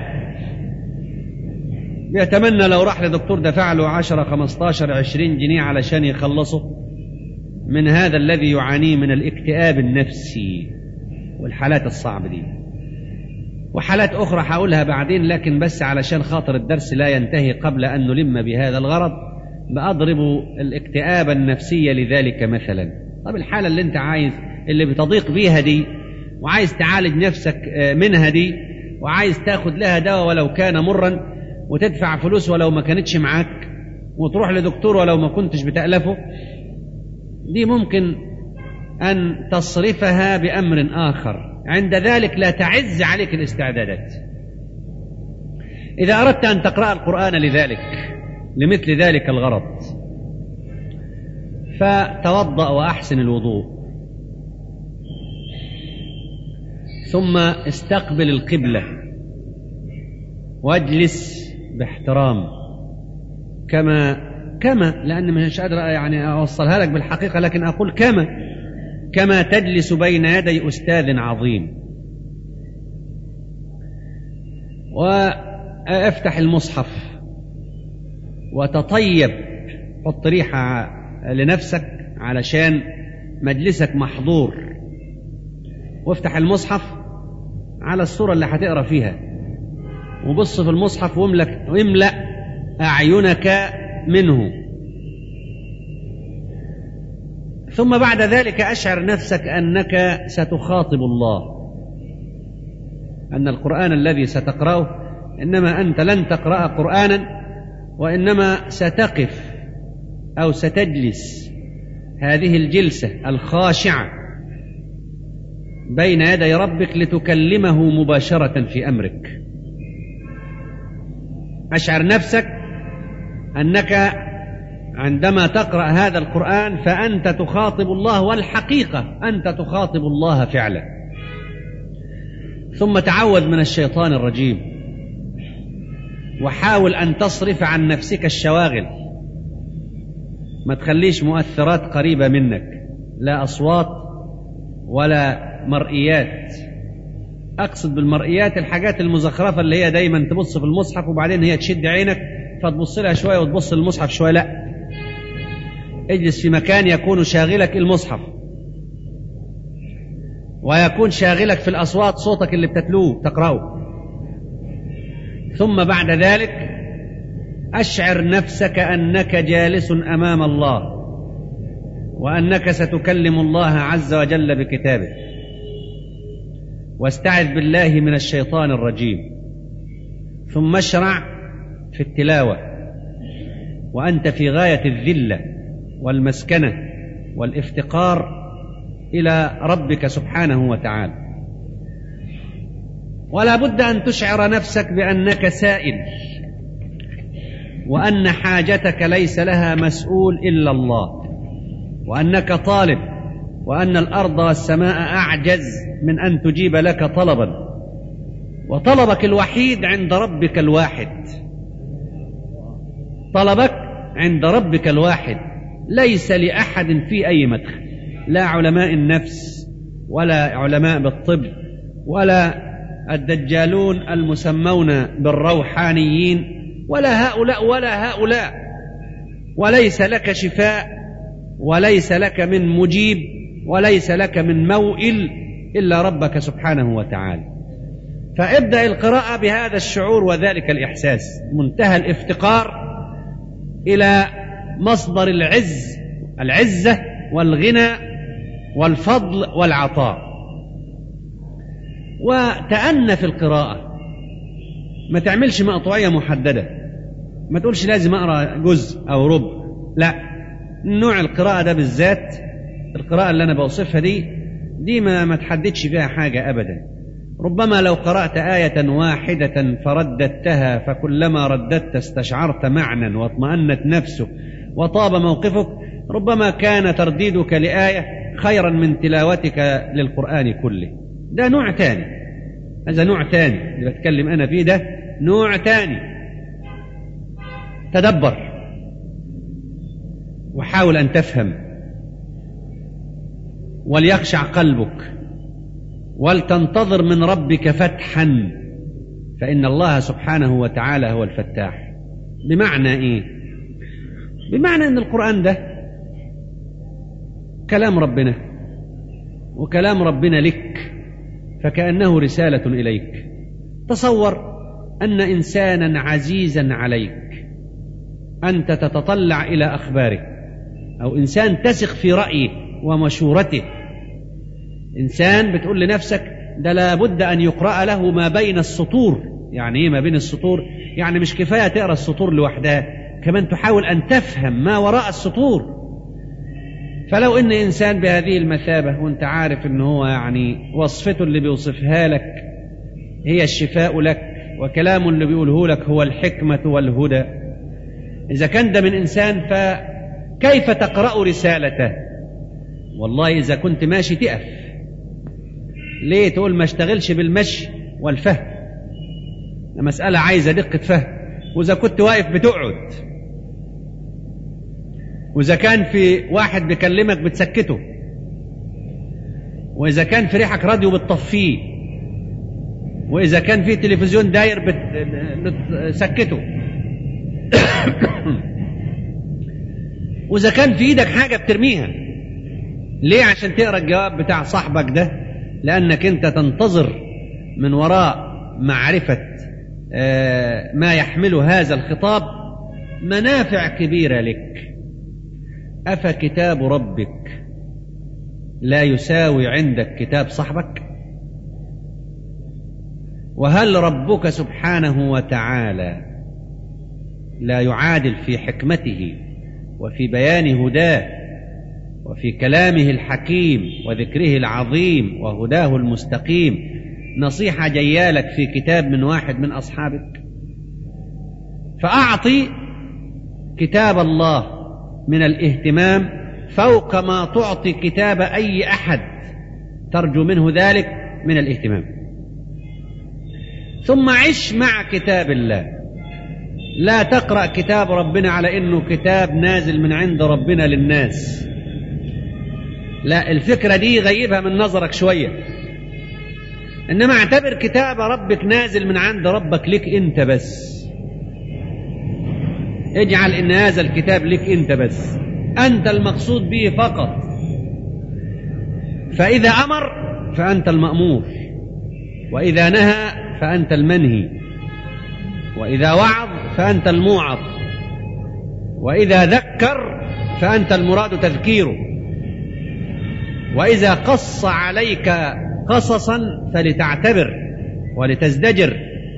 بيتمنى لو راح لدكتور دفع له عشرة خمستاشر عشرين جنيه علشان يخلصه من هذا الذي يعانيه من الاكتئاب النفسي والحالات الصعبة دي. وحالات أخرى هقولها بعدين، لكن بس علشان خاطر الدرس لا ينتهي قبل أن نلم بهذا الغرض بأضرب الاكتئاب النفسي لذلك مثلا. طب الحالة اللي انت عايز اللي بتضيق بيها دي وعايز تعالج نفسك منها دي وعايز تاخد لها دواء ولو كان مرا وتدفع فلوس ولو ما كانتش معاك وتروح لدكتور ولو ما كنتش بتألفه، دي ممكن أن تصرفها بأمر آخر، عند ذلك لا تعز عليك الاستعدادات. إذا أردت أن تقرأ القرآن لذلك لمثل ذلك الغرض فتوضأ وأحسن الوضوء، ثم استقبل القبلة واجلس باحترام كما كما لأن مش قادر يعني أوصلها لك بالحقيقة، لكن أقول كما كما تجلس بين يدي أستاذ عظيم. وافتح المصحف وتطيب، حط ريحة لنفسك علشان مجلسك محظور، وافتح المصحف على الصورة اللي هتقرأ فيها وبص في المصحف واملأ أعينك منه. ثم بعد ذلك أشعر نفسك أنك ستخاطب الله، أن القرآن الذي ستقرأه إنما أنت لن تقرأ قرآنا، وإنما ستقف أو ستجلس هذه الجلسة الخاشعة بين يدي ربك لتكلمه مباشرة في أمرك. أشعر نفسك أنك عندما تقرأ هذا القرآن فأنت تخاطب الله، والحقيقة أنت تخاطب الله فعلا. ثم تعوذ من الشيطان الرجيم، وحاول أن تصرف عن نفسك الشواغل، ما تخليش مؤثرات قريبة منك، لا أصوات ولا مرئيات. أقصد بالمرئيات الحاجات المزخرفة اللي هي دايما تبص في المصحف وبعدين هي تشد عينك فتبص لها شوية وتبص للمصحف شوية، لا، اجلس في مكان يكون شاغلك المصحف ويكون شاغلك في الأصوات صوتك اللي بتتلوه تقرأه. ثم بعد ذلك أشعر نفسك أنك جالس أمام الله وأنك ستكلم الله عز وجل بكتابه، واستعذ بالله من الشيطان الرجيم. ثم اشرع في التلاوة وأنت في غاية الذلة والمسكنة والافتقار إلى ربك سبحانه وتعالى. ولا بد أن تشعر نفسك بأنك سائل، وأن حاجتك ليس لها مسؤول إلا الله، وأنك طالب، وأن الأرض والسماء أعجز من أن تجيب لك طلبا، وطلبك الوحيد عند ربك الواحد. طلبك عند ربك الواحد ليس لأحد في أي مدخل، لا علماء النفس ولا علماء بالطب ولا الدجالون المسمون بالروحانيين ولا هؤلاء ولا هؤلاء، وليس لك شفاء وليس لك من مجيب وليس لك من موئل إلا ربك سبحانه وتعالى. فابدأ القراءة بهذا الشعور وذلك الإحساس، منتهى الافتقار إلى مصدر العز العزة والغنى والفضل والعطاء. وتأنى في القراءة، ما تعملش مقطوعية محددة، ما تقولش لازم أقرأ جزء أو ربع، لا، نوع القراءة ده بالذات، القراءة اللي أنا بوصفها دي دي ما, ما تحددش فيها حاجة أبدا. ربما لو قرأت آية واحدة فرددتها فكلما رددت استشعرت معنى واطمأنت نفسك وطاب موقفك، ربما كان ترديدك لآية خيرا من تلاوتك للقرآن كله. ده نوع تاني، هذا نوع تاني اللي بتكلم أنا فيه، ده نوع تاني. تدبر وحاول أن تفهم، وليخشع قلبك، ولتنتظر من ربك فتحا، فإن الله سبحانه وتعالى هو الفتاح. بمعنى إيه؟ بمعنى أن القرآن ده كلام ربنا، وكلام ربنا لك، فكأنه رسالة إليك. تصور أن إنسانا عزيزا عليك أنت تتطلع إلى أخباره، أو إنسان تثق في رأيه ومشورته، إنسان بتقول لنفسك ده لابد أن يقرأ له ما بين السطور. يعني إيه ما بين السطور؟ يعني مش كفاية تقرأ السطور لوحدها، كمان تحاول أن تفهم ما وراء السطور. فلو إن إنسان بهذه المثابة وأنت عارف إن هو يعني وصفته اللي بيوصفها لك هي الشفاء لك، وكلامه اللي بيقوله لك هو الحكمة والهدى، إذا كان ده من إنسان فكيف تقرأ رسالته؟ والله إذا كنت ماشي تقف. ليه تقول ما اشتغلش بالمشي والفهم؟ المسألة عايزة دقة فهم. وإذا كنت واقف بتقعد، وإذا كان في واحد بيكلمك بتسكته، وإذا كان في ريحك راديو بتطفيه، وإذا كان في تلفزيون داير بتسكته وإذا كان في إيدك حاجة بترميها. ليه؟ عشان تقرأ الجواب بتاع صاحبك ده، لأنك أنت تنتظر من وراء معرفة ما يحمله هذا الخطاب منافع كبيرة لك. أفكتاب ربك لا يساوي عندك كتاب صاحبك؟ وهل ربك سبحانه وتعالى لا يعادل في حكمته وفي بيان هداه وفي كلامه الحكيم وذكره العظيم وهداه المستقيم نصيحة جيالك في كتاب من واحد من أصحابك؟ فأعطي كتاب الله من الاهتمام فوق ما تعطي كتاب أي أحد ترجو منه ذلك من الاهتمام. ثم عش مع كتاب الله. لا تقرأ كتاب ربنا على إنه كتاب نازل من عند ربنا للناس، لا، الفكرة دي غيبها من نظرك شوية، إنما اعتبر كتاب ربك نازل من عند ربك لك أنت بس. اجعل إن هذا الكتاب لك أنت بس، أنت المقصود به فقط. فإذا أمر فأنت المأمور، وإذا نهى فأنت المنهي، وإذا وعظ فأنت الموعظ، وإذا ذكر فأنت المراد تذكيره، وإذا قص عليك قصصا فلتعتبر ولتزدجر.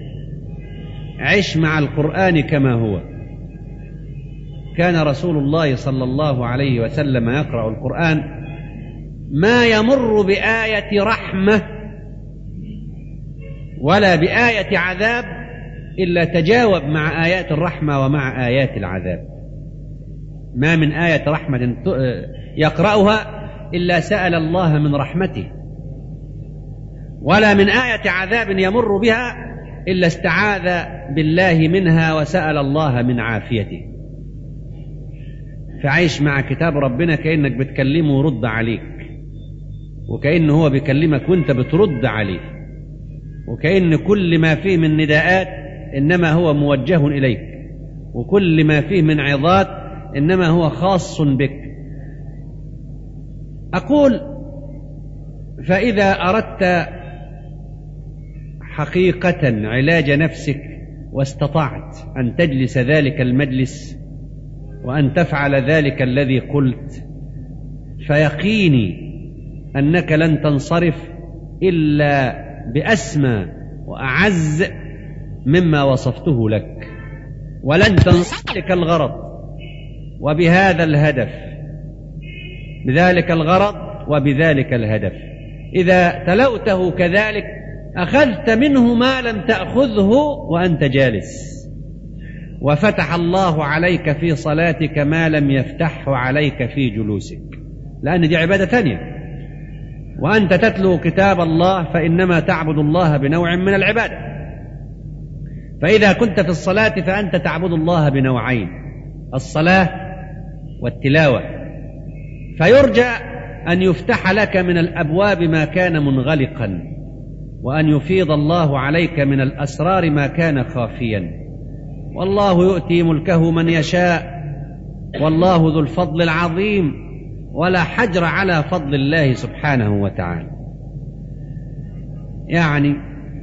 عش مع القرآن كما هو. كان رسول الله صلى الله عليه وسلم يقرأ القرآن ما يمر بآية رحمة ولا بآية عذاب إلا تجاوب مع آيات الرحمة ومع آيات العذاب. ما من آية رحمة يقرأها إلا سأل الله من رحمته، ولا من آية عذاب يمر بها إلا استعاذ بالله منها وسأل الله من عافيته. فعيش مع كتاب ربنا كأنك بتكلمه ورد عليك، وكأنه هو بيكلمك وانت بترد عليه، وكأن كل ما فيه من نداءات إنما هو موجه إليك، وكل ما فيه من عظات إنما هو خاص بك. أقول فإذا أردت حقيقة علاج نفسك واستطعت أن تجلس ذلك المجلس وأن تفعل ذلك الذي قلت، فيقيني أنك لن تنصرف إلا بأسمى وأعز مما وصفته لك. ولن تنسلك الغرض وبهذا الهدف، بذلك الغرض وبذلك الهدف. إذا تلوته كذلك أخذت منه ما لم تأخذه وأنت جالس، وفتح الله عليك في صلاتك ما لم يفتحه عليك في جلوسك، لأن دي عبادة ثانية. وأنت تتلو كتاب الله فإنما تعبد الله بنوع من العبادة. فإذا كنت في الصلاة فأنت تعبد الله بنوعين، الصلاة والتلاوة. فيرجى أن يفتح لك من الأبواب ما كان منغلقا، وأن يفيض الله عليك من الأسرار ما كان خافيا. والله يؤتي ملكه من يشاء، والله ذو الفضل العظيم، ولا حجر على فضل الله سبحانه وتعالى. يعني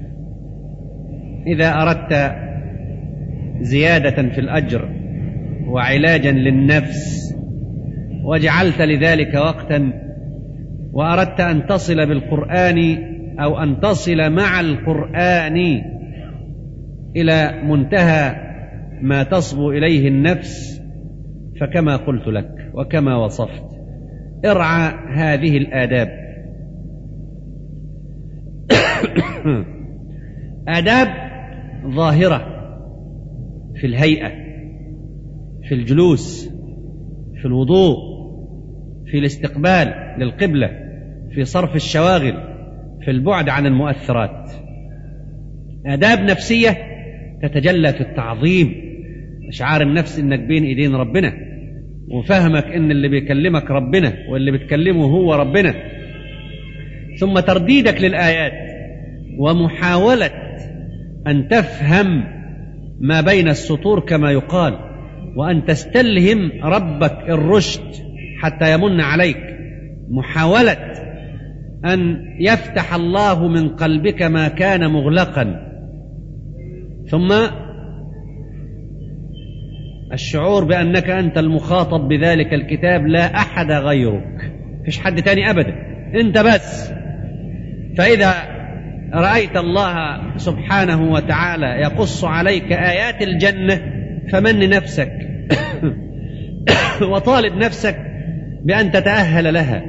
إذا أردت زيادة في الأجر وعلاجا للنفس وجعلت لذلك وقتا، وأردت أن تصل بالقرآن أو أن تصل مع القرآن إلى منتهى ما تصبو إليه النفس، فكما قلت لك وكما وصفت، ارعى هذه الآداب. آداب ظاهرة في الهيئة، في الجلوس، في الوضوء، في الاستقبال للقبلة، في صرف الشواغل، في البعد عن المؤثرات. آداب نفسية تتجلى في التعظيم، إشعار النفس إنك بين إيدين ربنا، وفهمك إن اللي بيكلمك ربنا واللي بتكلمه هو ربنا. ثم ترديدك للآيات ومحاولة أن تفهم ما بين السطور كما يقال، وأن تستلهم ربك الرشد حتى يمن عليك، محاولة أن يفتح الله من قلبك ما كان مغلقا. ثم الشعور بأنك أنت المخاطب بذلك الكتاب، لا أحد غيرك، فيش حد تاني أبدا، أنت بس. فإذا رأيت الله سبحانه وتعالى يقص عليك آيات الجنة فمن نفسك وطالب نفسك بأن تتأهل لها.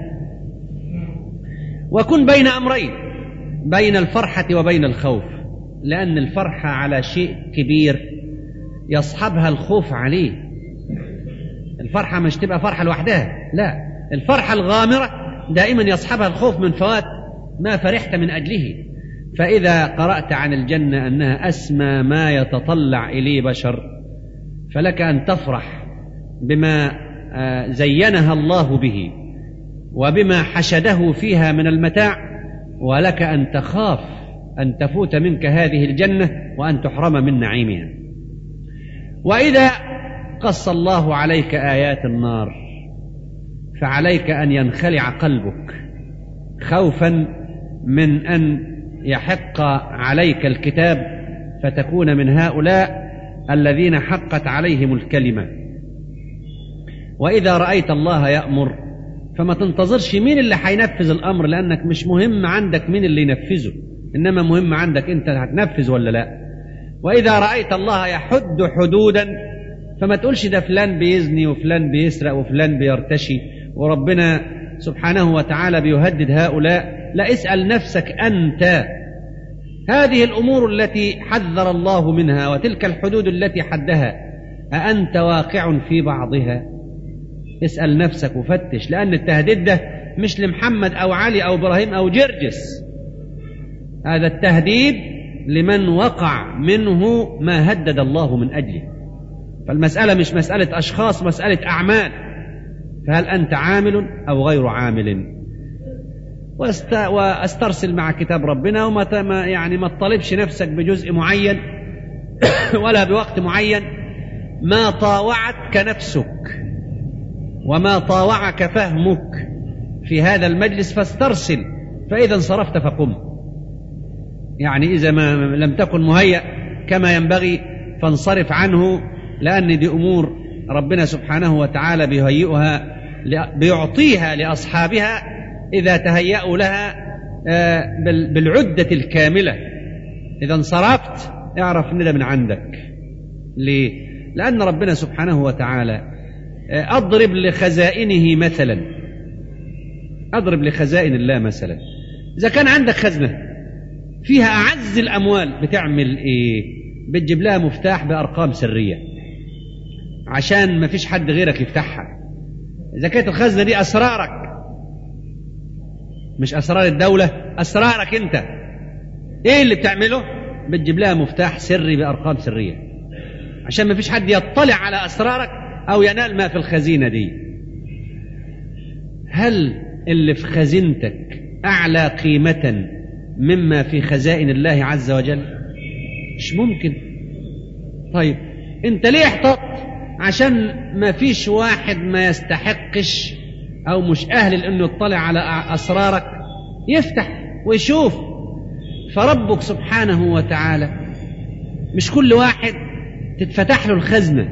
وكن بين أمرين، بين الفرحة وبين الخوف، لأن الفرحة على شيء كبير يصحبها الخوف عليه. الفرحة مش تبقى فرحة لوحدها، لا، الفرحة الغامرة دائما يصحبها الخوف من فوات ما فرحت من أجله. فإذا قرأت عن الجنة أنها أسمى ما يتطلع إليه بشر، فلك أن تفرح بما زينها الله به وبما حشده فيها من المتاع، ولك أن تخاف أن تفوت منك هذه الجنة وأن تحرم من نعيمها. وإذا قص الله عليك آيات النار فعليك أن ينخلع قلبك خوفا من أن يحق عليك الكتاب فتكون من هؤلاء الذين حقت عليهم الكلمة. وإذا رأيت الله يأمر فما تنتظرش مين اللي حينفذ الأمر، لأنك مش مهم عندك مين اللي ينفذه، إنما مهم عندك أنت هتنفذ ولا لا. وإذا رأيت الله يحد حدودا فما تقولش ده فلان بيزني وفلان بيسرق وفلان بيرتشي وربنا سبحانه وتعالى بيهدد هؤلاء، لا، اسأل نفسك أنت، هذه الأمور التي حذر الله منها وتلك الحدود التي حدها أأنت واقع في بعضها؟ اسأل نفسك وفتش، لأن التهديد ده مش لمحمد أو علي أو إبراهيم أو جرجس، هذا التهديد لمن وقع منه ما هدد الله من أجله. فالمسألة مش مسألة أشخاص، مسألة أعمال، فهل أنت عامل أو غير عامل؟ واسترسل مع كتاب ربنا، وما يعني ما تطالبش نفسك بجزء معين ولا بوقت معين، ما طاوعتك نفسك وما طاوعك فهمك في هذا المجلس فاسترسل، فإذا انصرفت فقم. يعني إذا ما لم تكن مهيأ كما ينبغي فانصرف عنه، لأن دي أمور ربنا سبحانه وتعالى بيهيئها بيعطيها لأصحابها إذا تهيأوا لها بالعدة الكاملة. إذا انصرفت اعرف إن ده من عندك. ليه؟ لأن ربنا سبحانه وتعالى أضرب لخزائنه مثلا، أضرب لخزائن الله مثلا. إذا كان عندك خزنة فيها أعز الأموال بتعمل إيه؟ بتجيب لها مفتاح بأرقام سرية عشان ما فيش حد غيرك يفتحها. إذا كانت الخزنة دي أسرارك، مش أسرار الدولة، أسرارك أنت، إيه اللي بتعمله؟ بتجيب لها مفتاح سري بأرقام سرية عشان ما فيش حد يطلع على أسرارك أو ينال ما في الخزينة دي. هل اللي في خزينتك أعلى قيمة مما في خزائن الله عز وجل؟ مش ممكن. طيب أنت ليه احتط؟ عشان ما فيش واحد ما يستحقش أو مش أهل أنه يطلع على أسرارك يفتح ويشوف. فربك سبحانه وتعالى مش كل واحد تتفتح له الخزنة،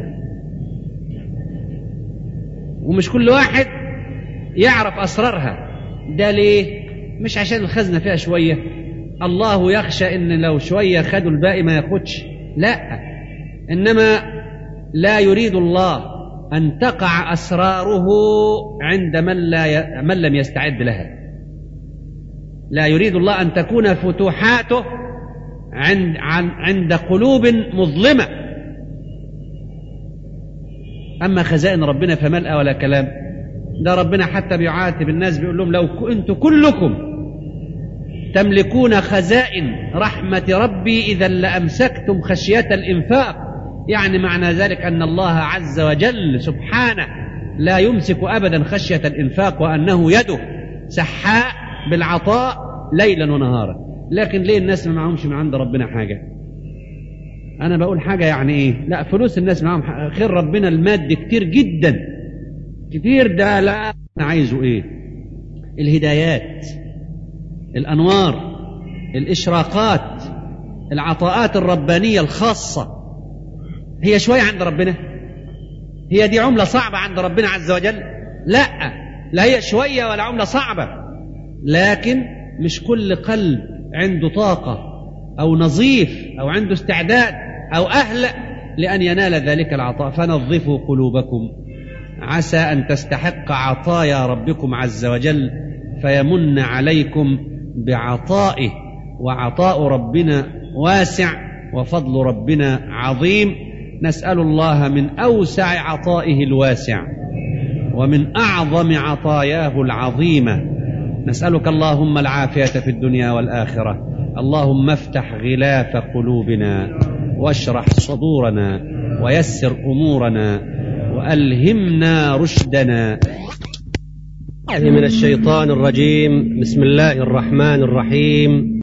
ومش كل واحد يعرف أسرارها. ده ليه؟ مش عشان الخزنة فيها شوية، الله يخشى إن لو شوية خدوا الباقي ما ياخدش، لا، إنما لا يريد الله أن تقع أسراره عند من, لا ي... من لم يستعد لها. لا يريد الله أن تكون فتوحاته عند, عن... عند قلوب مظلمة. أما خزائن ربنا فملأ ولا كلام. ده ربنا حتى بيعاتب الناس بيقول لهم لو كنتم كلكم تملكون خزائن رحمة ربي إذا لأمسكتم خشية الإنفاق. يعني معنى ذلك أن الله عز وجل سبحانه لا يمسك أبدا خشية الإنفاق، وأنه يده سحاء بالعطاء ليلا ونهارا. لكن ليه الناس ما معهمش من عند ربنا حاجة؟ أنا بقول حاجة يعني إيه؟ لا، فلوس الناس معهم خير ربنا المادي كتير جدا كتير. ده لا، أنا عايزه إيه؟ الهدايات، الأنوار، الإشراقات، العطاءات الربانية الخاصة. هي شوية عند ربنا؟ هي دي عملة صعبة عند ربنا عز وجل؟ لا، لا هي شوية ولا عملة صعبة. لكن مش كل قلب عنده طاقة أو نظيف أو عنده استعداد أو أهل لأن ينال ذلك العطاء. فنظفوا قلوبكم عسى أن تستحق عطايا ربكم عز وجل فيمن عليكم بعطائه. وعطاء ربنا واسع وفضل ربنا عظيم. نسأل الله من أوسع عطائه الواسع ومن أعظم عطاياه العظيمة. نسألك اللهم العافية في الدنيا والآخرة. اللهم افتح غلاف قلوبنا واشرح صدورنا ويسر أمورنا وألهمنا رشدنا. من الشيطان الرجيم. بسم الله الرحمن الرحيم.